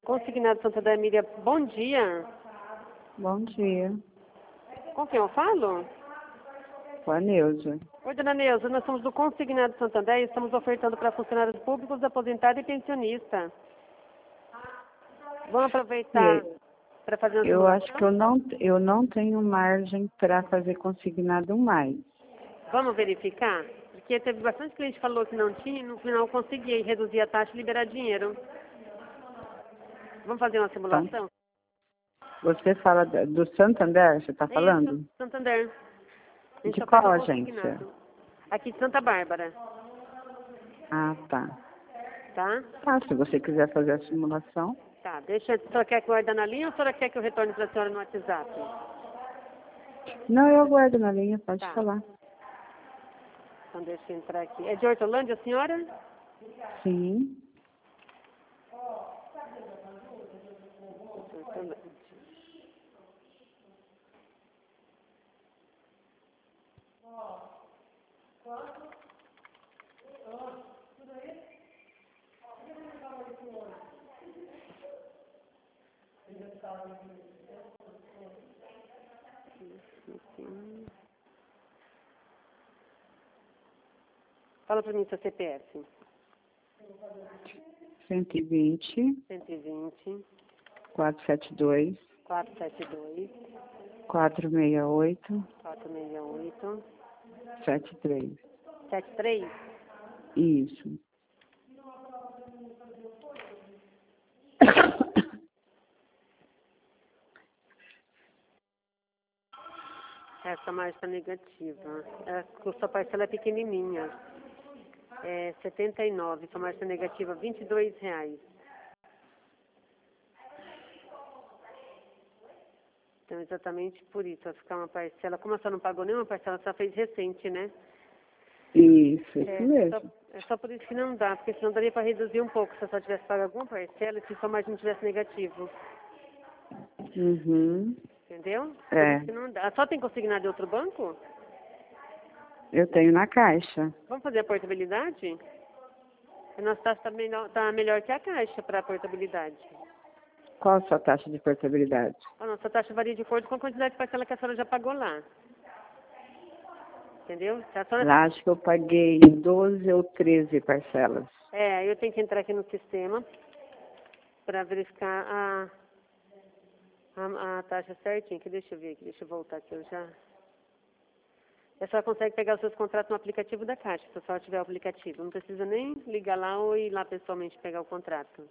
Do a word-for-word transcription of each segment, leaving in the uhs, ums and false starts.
Consignado Santander Emília, bom dia. Bom dia. Com quem eu falo? Com a Neuza. Oi, dona Neuza, nós somos do Consignado Santander e estamos ofertando para funcionários públicos, aposentado e pensionista. Vamos aproveitar para fazer uma Eu simulação? acho que eu não, eu não tenho margem para fazer consignado mais. Vamos verificar? Porque teve bastante cliente que falou que não tinha e no final eu consegui reduzir a taxa e liberar dinheiro. Vamos fazer uma simulação? Você fala da- do Santander, você está falando? Isso, Santander. A gente De só qual faz o agência? consignado. Aqui de Santa Bárbara, Ah, tá. tá? Ah, se você quiser fazer a simulação. Tá, deixa, a senhora quer que eu guarde na linha ou a senhora quer que eu retorne para a senhora no WhatsApp? Não, eu guardo na linha, pode Tá. falar. Então deixa eu entrar aqui. É de Hortolândia, a senhora? Sim. Hortolândia. Fala para mim seu C P F. cento e vinte, cento e vinte, quatrocentos e setenta e dois, quatrocentos e setenta e dois, quatrocentos e sessenta e oito, quatrocentos e sessenta e oito, setenta e três. setenta e três. Isso. Essa margem está negativa. A sua parcela é pequenininha. É setenta e nove. Sua margem está negativa, vinte e dois reais. Então, exatamente por isso, vai ficar uma parcela. Como a senhora não pagou nenhuma parcela, a senhora fez recente, né? Isso, isso É, é, mesmo. só, é só por isso que não dá, porque senão daria para reduzir um pouco se a senhora tivesse pago alguma parcela e se sua margem não tivesse negativo. Uhum. Entendeu? Por É. isso que não dá. Só tem consignado de outro banco? Eu tenho na caixa. Vamos fazer a portabilidade? A nossa taxa está melhor, tá melhor que a caixa para a portabilidade. Qual a sua taxa de portabilidade? A nossa taxa varia de acordo com a quantidade de parcela que a senhora já pagou lá. Entendeu? Se a senhora... Lá acho que eu paguei doze ou treze parcelas. É, eu tenho que entrar aqui no sistema para verificar a, a, a taxa certinha. Que deixa eu ver aqui, deixa eu voltar aqui. Eu já... A senhora consegue pegar os seus contratos no aplicativo da Caixa, se a senhora tiver o aplicativo. Não precisa nem ligar lá ou ir lá pessoalmente pegar o contrato.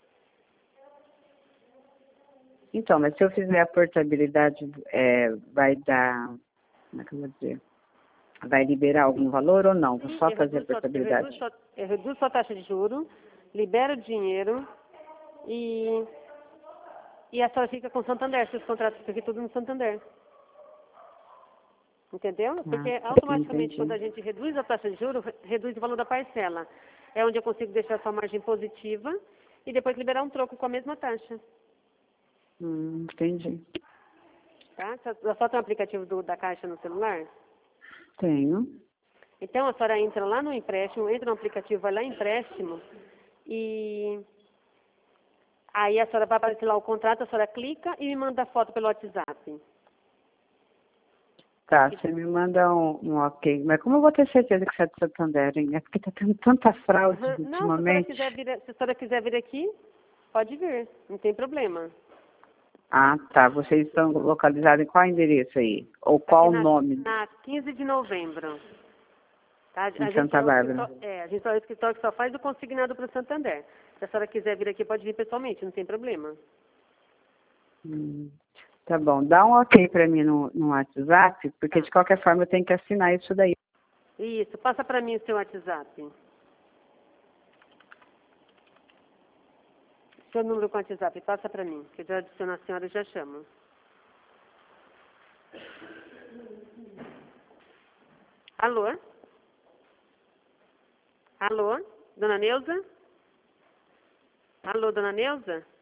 Então, mas se eu fizer a portabilidade, é, vai dar, como é que eu vou dizer? Vai liberar algum valor ou não? Vou Sim, só eu fazer a reduzo, sua, eu, reduzo portabilidade. sua, eu reduzo sua taxa de juro, libero o dinheiro e, e a senhora fica com o Santander, seus contratos ficam aqui tudo no Santander. Entendeu? Porque Ah, automaticamente entendi. quando a gente reduz a taxa de juros, reduz o valor da parcela. É onde eu consigo deixar sua margem positiva e depois liberar um troco com a mesma taxa. Hum, entendi. Tá? A senhora tem um aplicativo do, da Caixa no celular? Tenho. Então a senhora entra lá no empréstimo, entra no aplicativo, vai lá em empréstimo e aí a senhora vai aparecer lá o contrato, a senhora clica e me manda a foto pelo WhatsApp. Tá, você me manda um, um ok. Mas como eu vou ter certeza que você é de Santander, hein? É porque tá tendo tanta fraude Uhum. Não, se a senhora ultimamente. quiser vir, se a senhora quiser vir aqui, pode vir, não tem problema. Ah, tá. Vocês estão localizados em qual endereço aí? Ou qual o Aqui na, nome na quinze de novembro. Tá? A em gente Santa é o Bárbara? escritório, é, a gente é o escritório que só faz o consignado para o Santander. Se a senhora quiser vir aqui, pode vir pessoalmente, não tem problema. Hum, tá bom. Dá um ok pra mim no, no WhatsApp, porque Tá. de qualquer forma eu tenho que assinar isso daí. Isso, passa para mim o seu WhatsApp. Seu número com WhatsApp, passa para mim, que eu já adiciono a senhora e já chamo. Alô? Alô? Dona Neuza? Alô, dona Neuza?